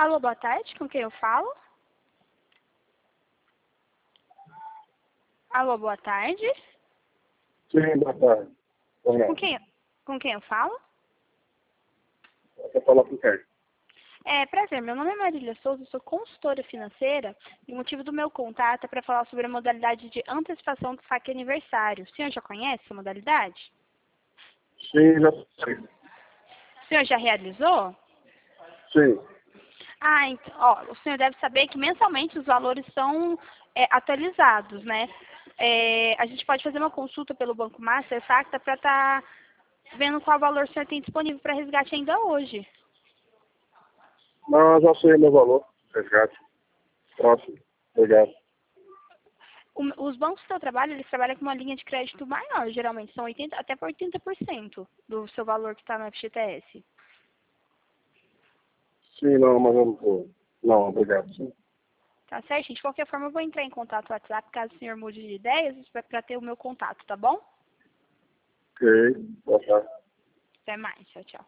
Alô, boa tarde, com quem eu falo? Alô, boa tarde. Sim, boa tarde. Com Olá. quem, com quem eu falo? Você fala com quem? Prazer, meu nome é Marília Souza, sou consultora financeira e o motivo do meu contato é para falar sobre a modalidade de antecipação do saque aniversário. O senhor já conhece essa modalidade? Sim, já sei. O senhor já realizou? Sim. O senhor deve saber que mensalmente os valores são atualizados, né? A gente pode fazer uma consulta pelo Banco Master Sacta para estar vendo qual valor o senhor tem disponível para resgate ainda hoje. Não, já sei meu valor. Resgate. Próximo. Obrigado. Os bancos do seu trabalho, eles trabalham com uma linha de crédito maior, geralmente, são 80, até por 80% do seu valor que está no FGTS. Sim, não, mas eu não vou. Não, obrigado. Sim. Tá certo, gente? De qualquer forma, eu vou entrar em contato no WhatsApp, caso o senhor mude de ideias, para ter o meu contato, tá bom? Ok. Boa tarde. Até mais, tchau, tchau.